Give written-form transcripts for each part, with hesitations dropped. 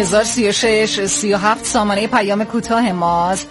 1036 37 سامانه پیام کوتاه ماست.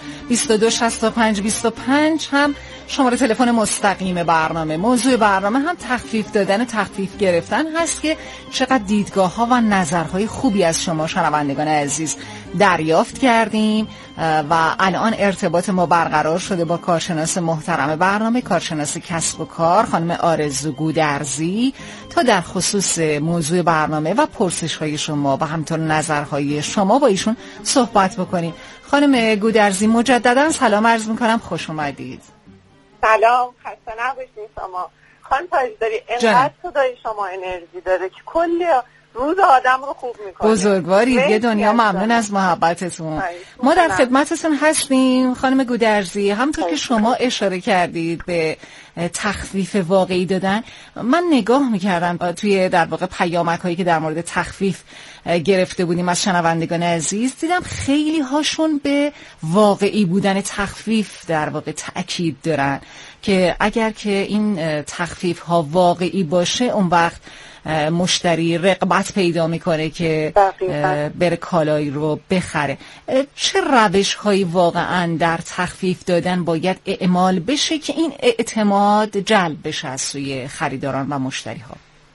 226525 هم شماره تلفن مستقیم برنامه. موضوع برنامه هم تخفیف دادن و تخفیف گرفتن هست که چقدر دیدگاه ها و نظرهای خوبی از شما شنوندگان عزیز دریافت کردیم و الان ارتباط ما برقرار شده با کارشناس محترم برنامه، کارشناس کسب و کار خانم آرزو گودرزی، تا در خصوص موضوع برنامه و پرسش های شما و همینطور نظرهای شما با ایشون صحبت بکنیم. خانم گودرزی مجددا سلام عرض میکنم، خوش اومدید. سلام، خسته نباشید شما. خانم تاجداری، انقدر صدای شما انرژی داره که کلی روز آدم رو خوب میکنه. بزرگوارید، یه دنیا ممنون از محبتتون. ما در خدمتتون هستیم خانم گودرزی. همونطور که شما اشاره کردید به تخفیف واقعی دادن، من نگاه میکردم توی در واقع پیامک هایی که در مورد تخفیف گرفته بودیم از شنوندگان عزیز، دیدم خیلی هاشون به واقعی بودن تخفیف در واقع تأکید دارن که اگر که این تخفیف ها واقعی باشه اون وقت مشتری رغبت پیدا میکنه که بره کالایی رو بخره. چه روش هایی واقعا در تخفیف دادن باید اعمال بشه که این اعتماد جلب بشه از سوی خریداران و مشتری ها؟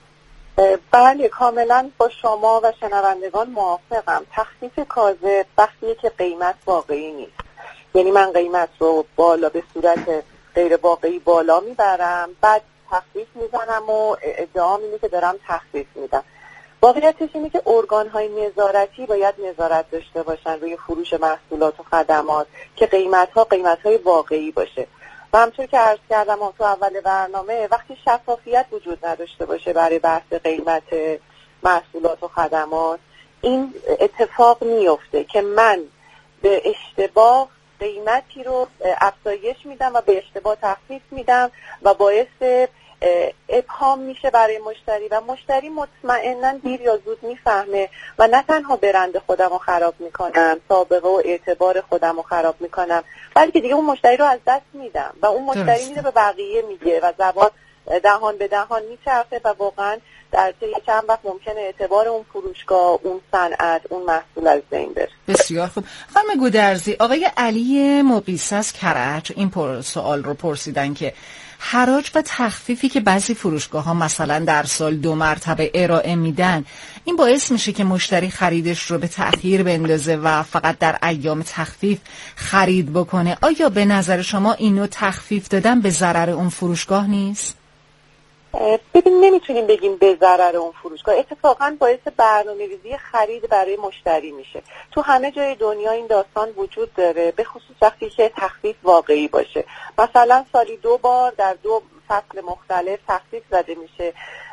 بله، کاملا با شما و شنوندگان موافقم. تخفیف کاذب وقتیه که قیمت واقعی نیست. یعنی من قیمت رو بالا به صورت غیر واقعی بالا میبرم، بعد تخفیف میزنم و ادعا اینه که دارم تخفیف میدم. واقعیتش اینه که ارگان‌های نظارتی باید نظارت داشته باشن روی فروش محصولات و خدمات که قیمت‌های واقعی باشه. و همچون که عرض کردم تو اول برنامه، وقتی شفافیت وجود نداشته باشه برای بحث قیمت محصولات و خدمات، این اتفاق میفته که من به اشتباه قیمتی رو افزایش میدم و به اشتباه تخفیف میدم و باعث ابهام میشه برای مشتری و مشتری مطمئناً دیر یا زود میفهمه و نه تنها برند خودم رو خراب میکنم، سابقه و اعتبار خودم رو خراب میکنم، بلکه دیگه اون مشتری رو از دست میدم و اون مشتری میره به بقیه میگه و زبان دهان به دهان میچرخه و واقعاً در طی چند وقت ممکنه اعتبار اون فروشگاه، اون صنعت، اون محصول از بین بره. بسیار خوب. خانم گودرزی، آقای علی مقیس از کرج این سوال رو پرسیدن که حراج و تخفیفی که بعضی فروشگاه‌ها مثلا در سال 2 مرتبه ارائه میدن، این باعث میشه که مشتری خریدش رو به تأخیر بندازه و فقط در ایام تخفیف خرید بکنه. آیا به نظر شما اینو تخفیف دادن به ضرر اون فروشگاه نیست؟ ببین، نمیتونیم بگیم به ضرر اون فروشگاه، اتفاقا باعث برنامه‌ریزی خرید برای مشتری میشه. تو همه جای دنیا این داستان وجود داره، به خصوص وقتی که تخفیف واقعی باشه. مثلا سالی 2 بار در 2 فصل مختلف تخفیف زده میشه.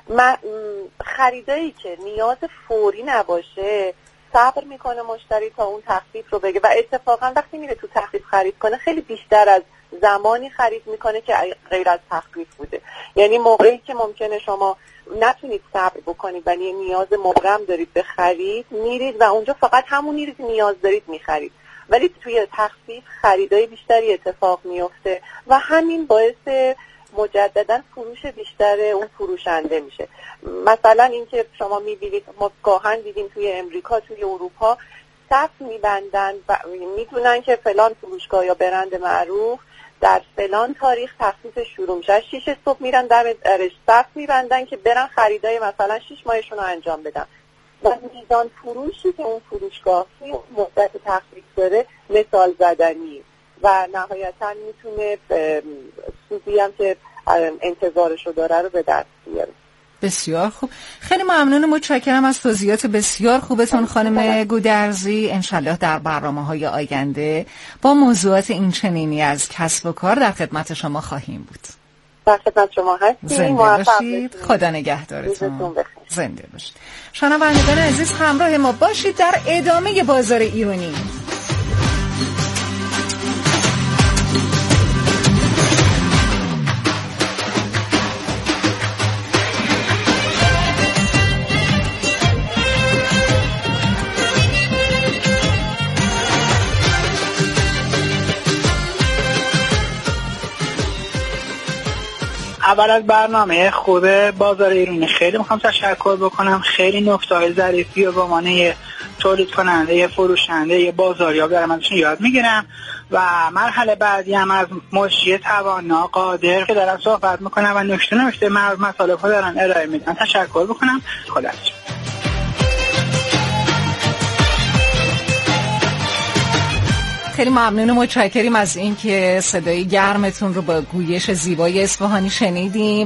خریدایی که نیاز فوری نباشه صبر میکنه مشتری تا اون تخفیف رو بگه و اتفاقا وقتی میره تو تخفیف خرید کنه خیلی بیشتر از زمانی خرید میکنه که غیر از تخفیف بوده. یعنی موقعی که ممکنه شما نتونید صبر بکنید ولی نیاز مبرم دارید به خرید، میرید و اونجا فقط همونی رو که نیاز دارید میخرید، ولی توی تخفیف خریدای بیشتری اتفاق میفته و همین باعث مجددا فروش بیشتر اون فروشنده میشه. مثلا اینکه شما میبینید، ما گاهن دیدیم توی امریکا، توی اروپا صف میبندن و میدونن که فلان فروشگاه یا برند معروف در فلان تاریخ تخفیف شروع میشه. 6 صبح میرن در صف میبندن که برن خریدای مثلا 6 ماهشون رو انجام بدن و میزان فروشی که اون فروشگاه توی مدت تخفیف داره مثال زدنی و نهایتا میتونه سودی هم که انتظارشو داره رو به دست بیاره. بسیار خوب، خیلی ممنون، متشکرم از توضیحات بسیار خوبتون خانم گودرزی. انشالله در برنامه‌های آینده با موضوعات این چنینی از کسب و کار در خدمت شما خواهیم بود. در خدمت شما هستیم. زنده باشید، خدا نگهدارتون. زنده باشید. شنوندگان عزیز، همراه ما باشید در ادامه بازار ایرانی. اول از برنامه خوب بازار ایرانی خیلی میخوام تشکر بکنم. خیلی نکته‌های ظریفی و با معنی تولید کننده، یه فروشنده، یه بازاریاب دارم ازشون یاد میگیرم و مرحله بعدی هم از مجری توانا قادر که دارم صحبت میکنم و نکته مطالب ها دارن ارائه میدن. تشکر میکنم. خدا خیلی ممنون و متشکریم از این که صدای گرمتون رو با گویش زیبای اصفهانی شنیدیم.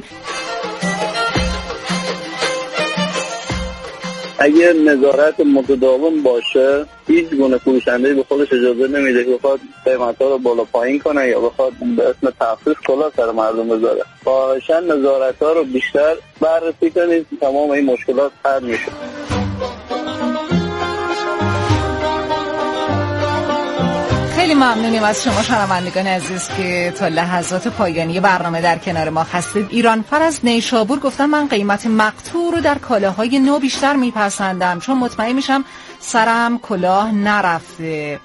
اگه نظارت متداوم باشه هیچ گونه فروشنده‌ای به خودش اجازه نمیده که بخواد قیمت‌ها رو بالا پایین کنه یا بخواد به اسم تخفیف کلا سر مردم بذاره. خواهشاً نظارت‌ها رو بیشتر بررسی کنید که تمام این مشکلات حل میشه. خیلی ممنونیم از شما شنوندگان عزیز که تا لحظات پایانی برنامه در کنار ما هستید. ایرانفر از نیشابور گفتن من قیمت مقطوع رو در کالاهای نو بیشتر میپسندم چون مطمئن میشم سرم کلاه نرفته.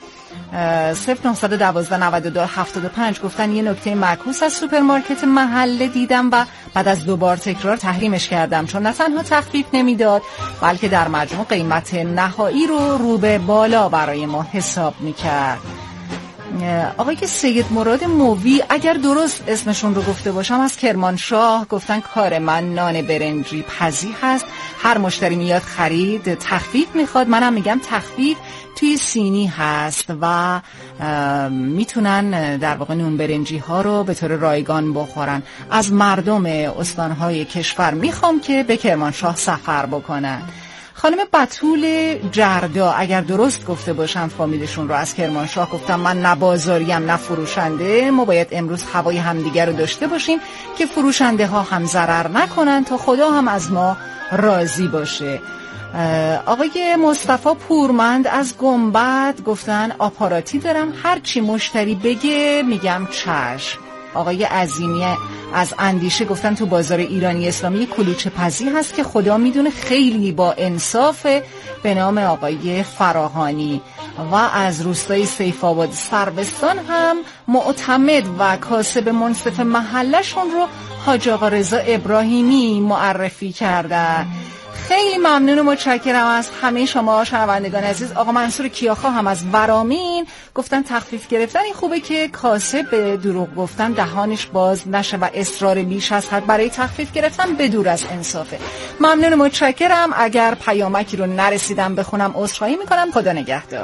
09129275 گفتن یه نکته معکوس از سوپرمارکت محله دیدم و بعد از 2 بار تکرار تحریمش کردم چون نه تنها تخفیف نمیداد بلکه در مجموع قیمت نهایی رو به بالا برای ما حساب میکرد. آقای سید مراد مووی اگر درست اسمشون رو گفته باشم از کرمانشاه گفتن کار من نان برنجی پزی هست، هر مشتری میاد خرید تخفیف میخواد، منم میگم تخفیف توی سینی هست و میتونن در واقع نون برنجی ها رو به طور رایگان بخورن. از مردم استانهای کشور میخوام که به کرمانشاه سفر بکنن. خانم بتول جردا اگر درست گفته باشم فامیلشون رو از کرمانشاه گفتم من نه بازاریم نه فروشنده، ما باید امروز هوای همدیگر رو داشته باشیم که فروشنده ها هم ضرر نکنن تا خدا هم از ما راضی باشه. آقای مصطفی پورمند از گنبد گفتن آپاراتی دارم هرچی مشتری بگه میگم چشم. آقای عظیمی از اندیشه گفتن تو بازار ایرانی اسلامی کلوچه پزی هست که خدا میدونه خیلی با انصافه به نام آقای فراهانی. و از روستای سیف آباد سروستان هم معتمد و کاسب منصف محلشون رو حاج آقا رضا ابراهیمی معرفی کردن. خیلی ممنون و متشکرم از همه شما شنوندگان عزیز. آقا منصور کیاخا هم از ورامین گفتن تخفیف گرفتن این خوبه که کاسب به دروغ گفتن دهانش باز نشه و اصرار بیش از حد برای تخفیف گرفتن به دور از انصافه. ممنون و متشکرم. اگر پیامکی رو نرسیدم بخونم عذرخواهی میکنم. خدا نگهدار.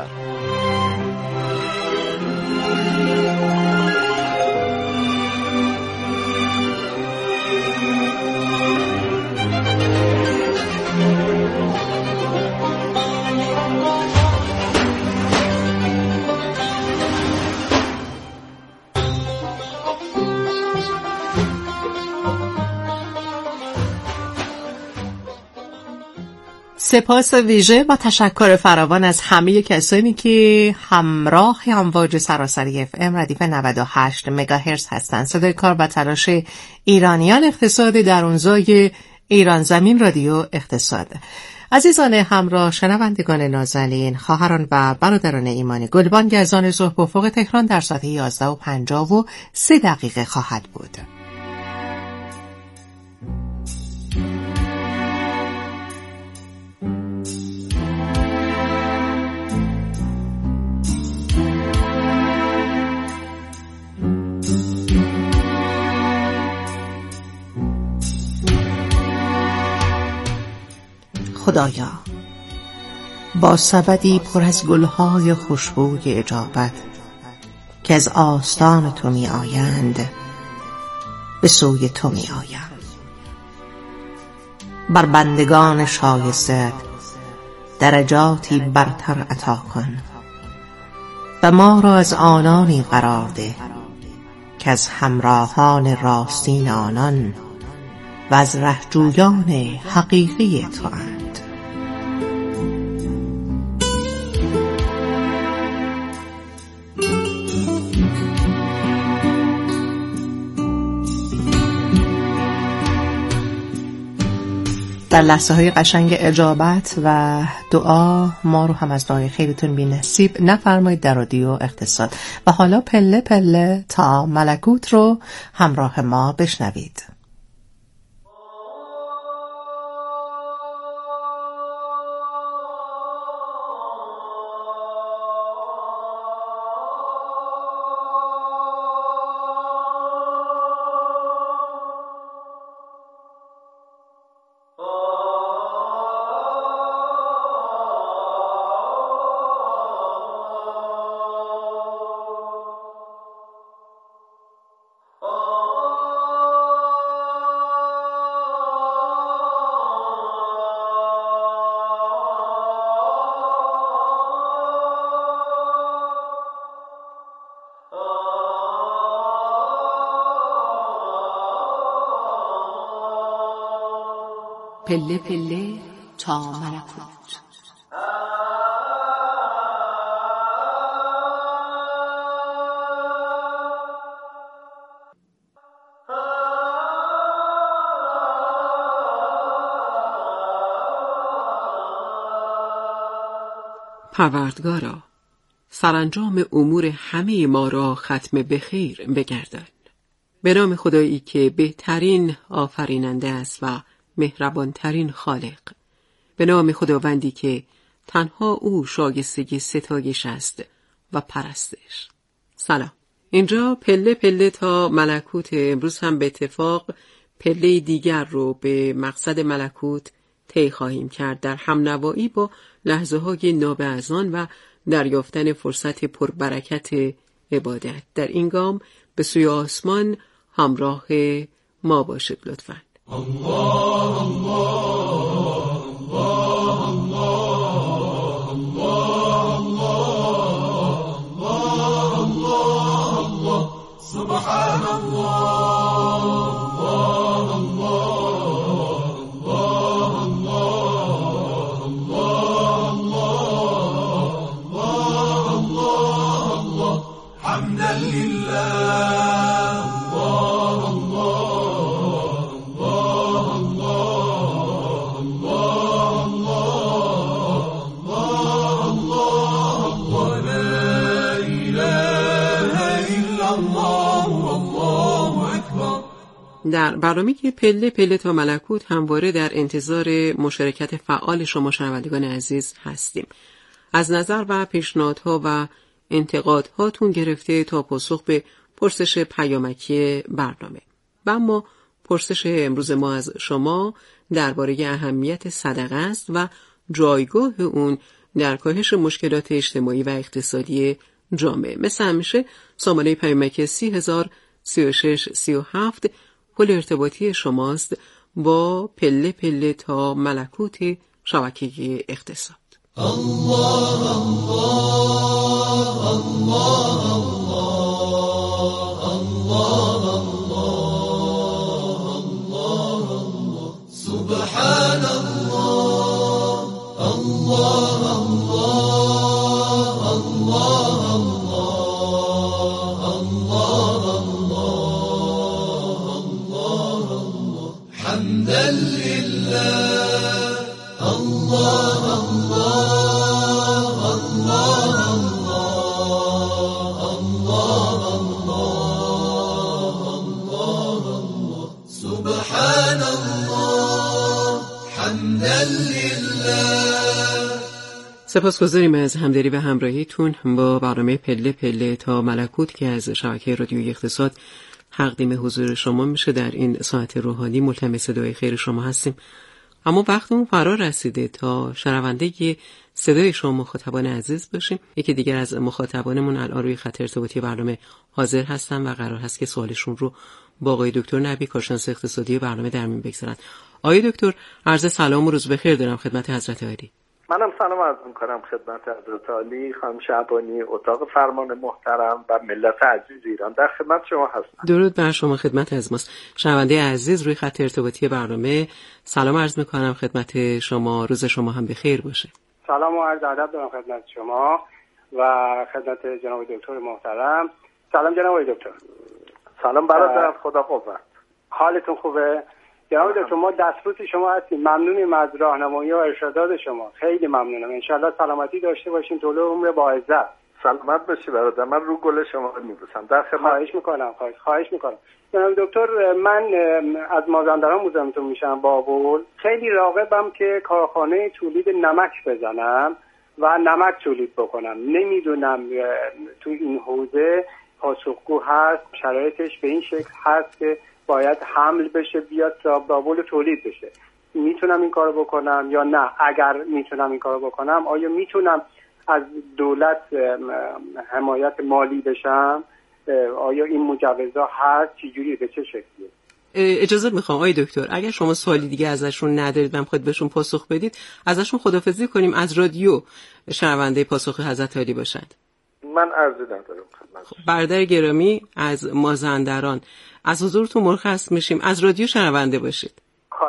سپاس ویژه و تشکر فراوان از همه کسانی که همراه امواج سراسری اف ام ردیف 98 مگاهرتز هستند. صدای کار و تلاش ایرانیان اقتصاد درونزای ایران زمین رادیو اقتصاد. عزیزان همراه شنوندگان نازنین، خواهران و برادران ایمانی، گلبانگ از آن صبح افق تهران در ساعت 11:53 خواهد بود. خدایا با سبدی پر از گلهای خوشبوی اجابت که از آستان تو می آیند به سوی تو می آیم. بر بندگان شایسته درجاتی برتر عطا کن و ما را از آنانی قرار ده که از همراهان راستین آنان و از رهجویان حقیقی تو اند. در لحظه های قشنگ اجابت و دعا ما رو هم از دعای خیرتون بی نصیب نفرمایید در رادیو اقتصاد. و حالا پله پله تا ملکوت رو همراه ما بشنوید. پله پله تا ملکوت. پروردگارا، سرانجام امور همه ما را ختم بخیر بگردان. به نام خدایی که بهترین آفریننده است و مهربانترین خالق. به نام خداوندی که تنها او شایسته ستایش است و پرستش. سلام. اینجا پله پله تا ملکوت. امروز هم به اتفاق پله دیگر رو به مقصد ملکوت طی خواهیم کرد، در همنوایی با لحظه های ناب اذان و دریافتن فرصت پربرکت عبادت. در این گام به سوی آسمان همراه ما باشید لطفاً. الله الله الله الله الله الله الله سبحان الله الله الله الله الله الله الله حمدا لله. در برنامه که پله پله تا ملکوت همواره در انتظار مشارکت فعال شما شنوندگان عزیز هستیم. از نظر و پیشنهادها و انتقادهاتون گرفته تا پاسخ به پرسش پیامکی برنامه. و اما پرسش امروز ما از شما درباره اهمیت صدقه است و جایگاه اون در کاهش مشکلات اجتماعی و اقتصادی جامعه. مثل همیشه سامانه پیامکی 303637 پل ارتباطی شماست با پله پله تا ملکوت شبکه اقتصاد. الله الله الله الله الله الله سبحان الله الله الله الله الله حمدا لله. الله الله الله الله الله الله سبحان الله حمدا لله. سپاسگزاریم از همدلی و همراهیتون با برنامه پله پله تا ملکوت که از شبکه رادیویی اقتصاد تقدیم حضور شما میشه. در این ساعت روحانی ملتمس دعای خیر شما هستیم. اما وقتمون فرا رسیده تا شنونده صدای شما مخاطبان عزیز باشیم. یکی دیگر از مخاطبانمون الان روی خط ارتباطی برنامه حاضر هستن و قرار هست که سوالشون رو با آقای دکتر نبی کارشناس اقتصادی برنامه در میون بگذارن. آقای دکتر، عرض سلام و روز بخیر دارم خدمت حضرت عالی. منم سلام عرض می‌کنم خدمت حضرت عالی، خانم شعبانی، اتاق فرمان محترم و ملت عزیز ایران. در خدمت شما هستم. درود بر شما، خدمت از ماست. شنونده عزیز روی خط ارتباطی برنامه سلام عرض می‌کنم خدمت شما، روز شما هم بخیر باشه. سلام و عرض ادب دارم خدمت شما و خدمت جناب دکتر محترم. سلام جناب دکتر. سلام برادر، خدا قوت. حالتون خوبه؟ جناب دکتر ما دسترس شما هستیم، ممنونیم از راهنمایی و ارشادات شما، خیلی ممنونم. انشالله سلامتی داشته باشین، طول عمر با عزت. سلامت باشی برادر، من رو گل شما میبوسم. در خدمت. خواهش میکنم. جناب دکتر، من از مازندران مزاحمتون میشم بابل. خیلی راغبم که کارخانه تولید نمک بزنم و نمک تولید بکنم. نمیدونم تو این حوزه پاسخگو هست، شرایطش به این شکل هست که باید حمل بشه بیاد تا بابل تولید بشه. میتونم این کارو بکنم یا نه؟ اگر میتونم این کارو بکنم آیا میتونم از دولت حمایت مالی بشم؟ آیا این مجوزها هست؟ چجوری، به چه شکلیه؟ اجازه میخوام آقای دکتر، اگر شما سوالی دیگه ازشون ندارید و خود بهشون پاسخ بدید، ازشون خداحافظی کنیم، از رادیو شنونده پاسخ حضرت عالی باشند. من عرضی ندارم. برادر گرامی از مازندران، از حضورتون مرخص میشیم، از رادیو شنونده باشید. خواهش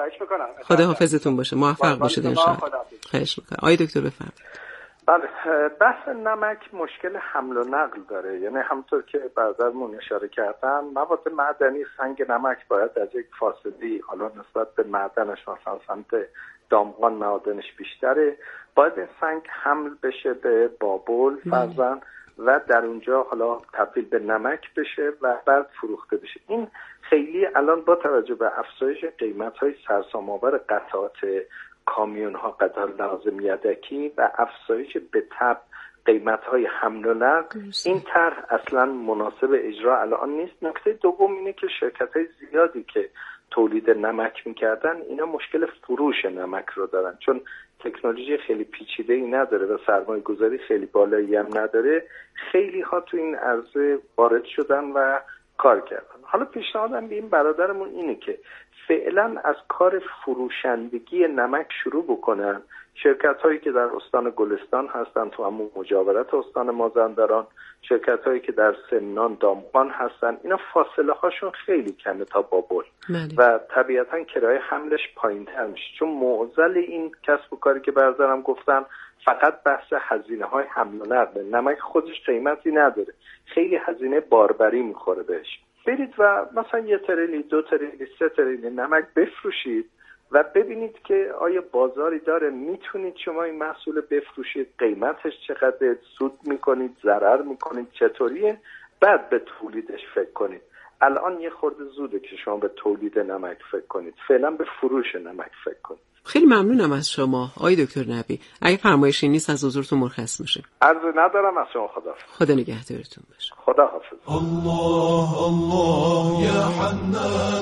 خواهش میکنم. خدا حافظتون باشه، موفق باشید ان شاء الله. خواهش میکنم. آقای دکتر بفرمایید. بله، بحث نمک مشکل حمل و نقل داره. یعنی همونطور که برادرمون اشاره کردن، مواد معدنی سنگ نمک باید از یک فاصله، حالا نسبت به معدنش مثلا سمت دامغان معادنش بیشتره، باید این سنگ حمل بشه به بابل فرضاً و در اونجا حالا تبدیل به نمک بشه و بعد فروخته بشه. این خیلی الان با توجه به افزایش قیمت‌های سرسام‌آور قطعات کامیون‌ها، قطعات لازم یدکی و افزایش به تبع قیمت‌های حمل و نقل، این طرح اصلا مناسب اجرا الان نیست. نکته دوم اینه که شرکت‌های زیادی که تولید نمک می‌کردن اینا مشکل فروش نمک رو دارن، چون تکنولوژی خیلی پیچیده‌ای نداره و سرمایه‌گذاری خیلی بالایی هم نداره. خیلی ها تو این عرصه وارد شدن و کار کردن. حالا پیشنهادم به این برادرمون اینه که فعلا از کار فروشندگی نمک شروع بکنن. شرکت هایی که در استان گلستان هستن تو همون مجاورت استان مازندران، شرکت هایی که در سمنان دامغان هستن، اینا فاصله هاشون خیلی کمه تا بابل و طبیعتا کرایه حملش پایین تر میشه، چون معضل این کسب و کاری که برادرم گفتن فقط بحث هزینه های حمل و نقل. نمک خودش قیمتی نداره، خیلی هزینه باربری میخوره بهش. برید و مثلا 1 تریلی 2 تریلی 3 تریلی نمک بفروشید و ببینید که آیا بازاری داره، میتونید شما این محصول بفروشید، قیمتش چقدر، سود میکنید، ضرر میکنید، چطوریه، بعد به تولیدش فکر کنید. الان یه خورده زوده که شما به تولید نمک فکر کنید، فعلا به فروش نمک فکر کنید. خیلی ممنونم از شما آقای دکتر نبی. اگه فرمایشی نیست از حضورتون مرخص میشه. عرض ندارم، از شما خدا نگهدارتون باشه. خدا حافظ. الله الله یا حنان،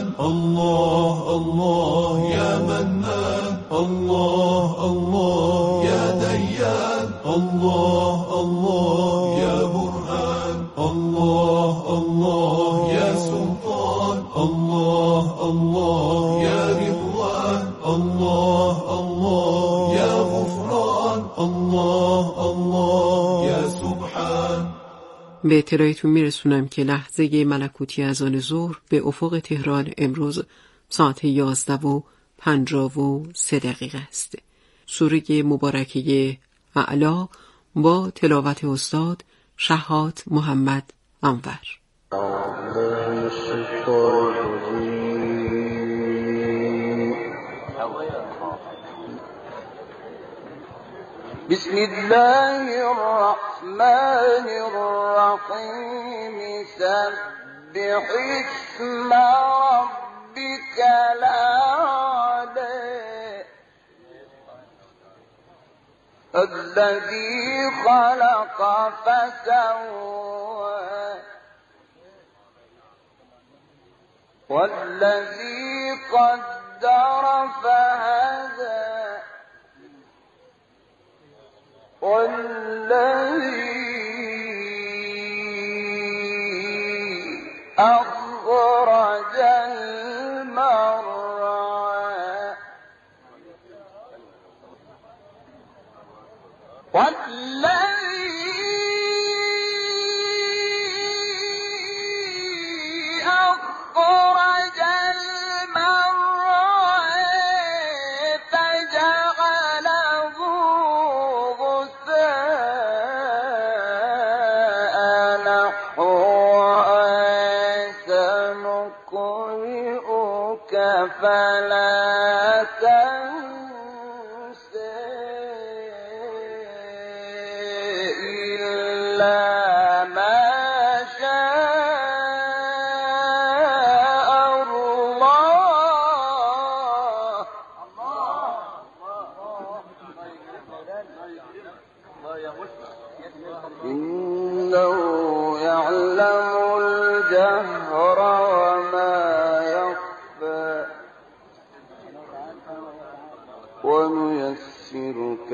الله الله یا منان، الله الله یا دیان، الله الله یا برهان، الله الله یا سلطان، الله الله یا رضوان، الله الله یا غفران، الله الله یا سبحان. به اطلاعتون میرسونم که لحظه ملکوتی اذان ظهر به افق تهران امروز ساعت 11:53 است. سوره مبارکه اعلی با تلاوت استاد شهاد محمد انور. بسم الله الرحمن الرحيم سبح اسم ربك الأعلى الذي خلق فسوى والذي قدر فهدى والذي أخرج المرعى والذي أخرج المرعى فجعله غثاء نحوا سنقرئك فلا تنسى إلا ما شاء الله إنه يعلم الجهر وما يخفى ونيسرك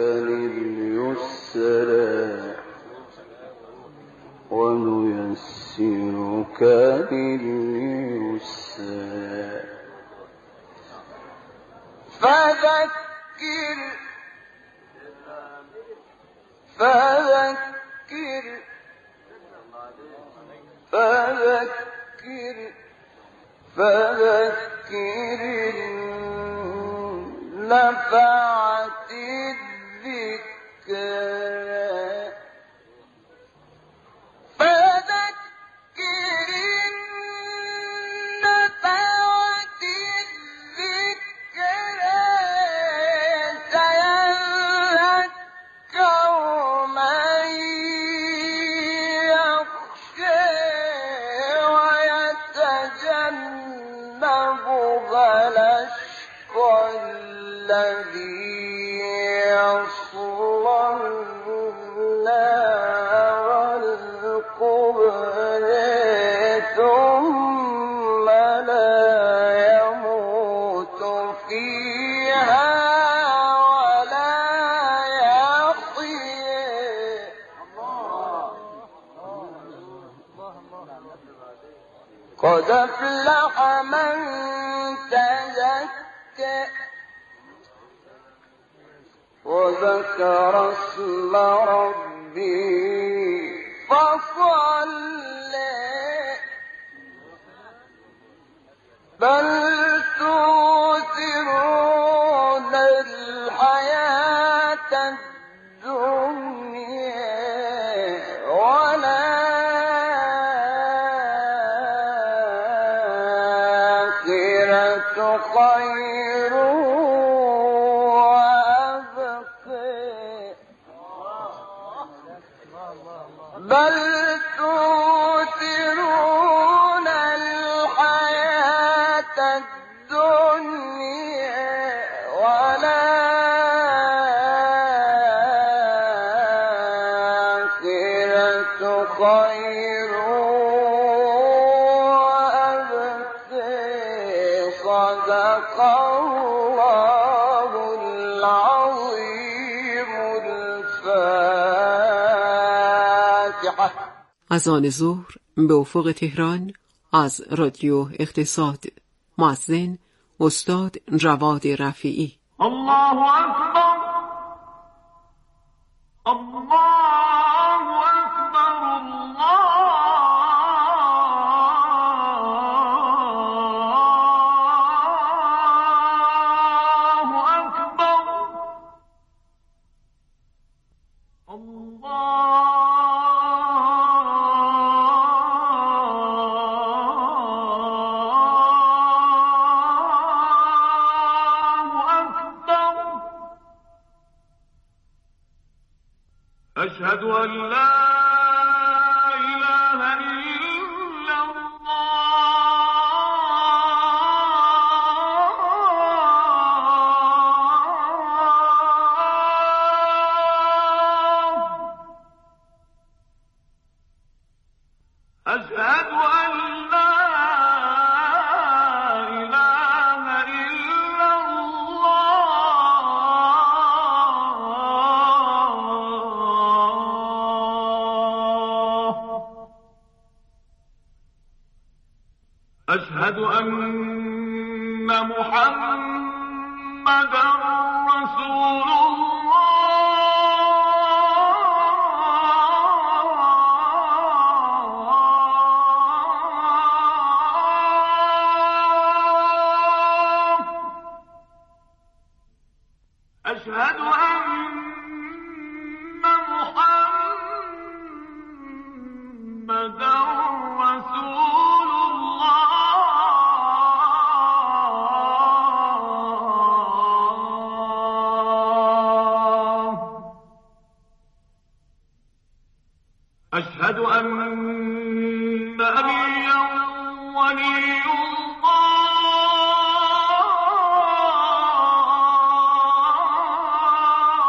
لليسرى ونيسرك لليسرى فذكر فذكر فذكر فذكر نفعت الذكر فذكر إن نفعت الذكر سيذكر من يخشى ويتجنبها الأشقى الذي يصلى النار الكبرى ثم لا يموت فيها ولا يحيى قد أفلح من تزكى وذكر اسم ربه فصلى بل تؤثرون الحياة الدنيا والآخرة خير بل تؤثرون الحياة الدنيا والآخرة خير وأبقى صدق الله العظيم الفاتحة. از آن ظهر به افق تهران از رادیو اقتصاد مؤذن استاد جواد رفیعی. الله اکبر الله اکبر الله اکبر أشهد أن لا إله إلا الله أشهد أن لا إله إلا الله أشهد أن محمدًا رسول الله أشهد أن محمدًا رسول الله أشهد أن نبيًا ولي الله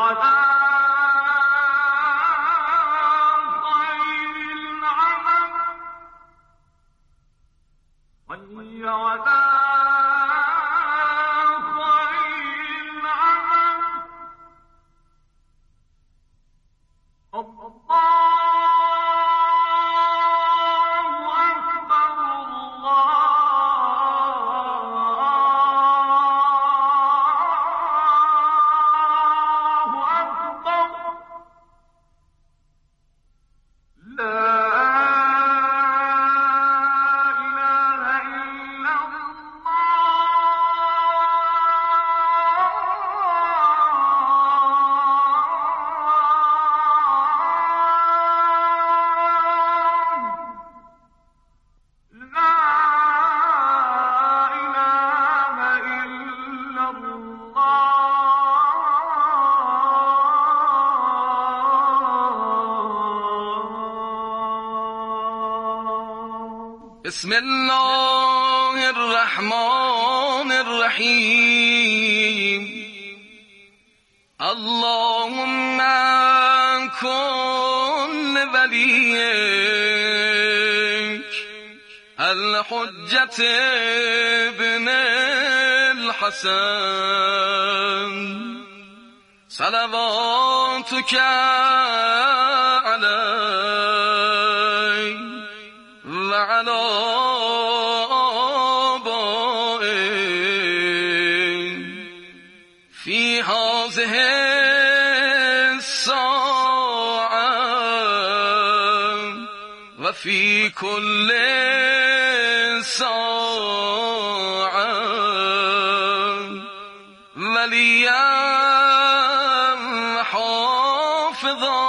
بسم الله الرحمن الرحیم اللهم کن ولیک الحجة ابن الحسن صلواتك علیه وعلى آبائه في هذه الساعة وفي كل ساعة وليا حافظا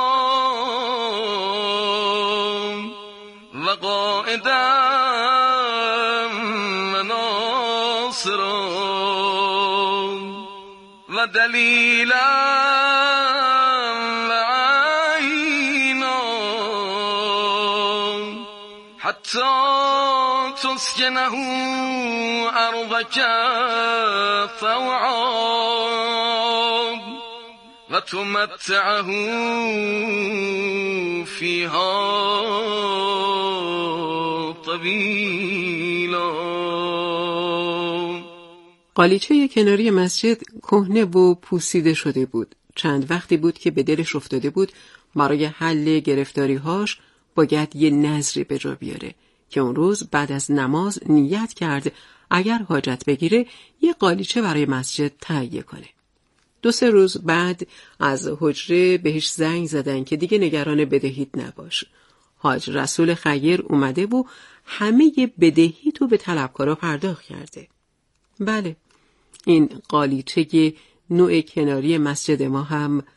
وقائدا وناصرا ودليلا وعينا حتى تسكنه أرضك طوعا وتمتعه فيها قالیچه کناری مسجد کهنه و پوسیده شده بود. چند وقتی بود که به دلش افتاده بود برای حل گرفتاری‌هاش باید یه نذری به جا بیاره که اون روز بعد از نماز نیت کرد اگر حاجت بگیره یه قالیچه برای مسجد تهیه کنه. 2-3 روز بعد از حجره بهش زنگ زدن که دیگه نگران بدهیت نباش. حاج رسول خیر اومده و همه بدهیتو به طلبکارا پرداخت کرده. بله، این قالیچه نوع کناری مسجد ما هم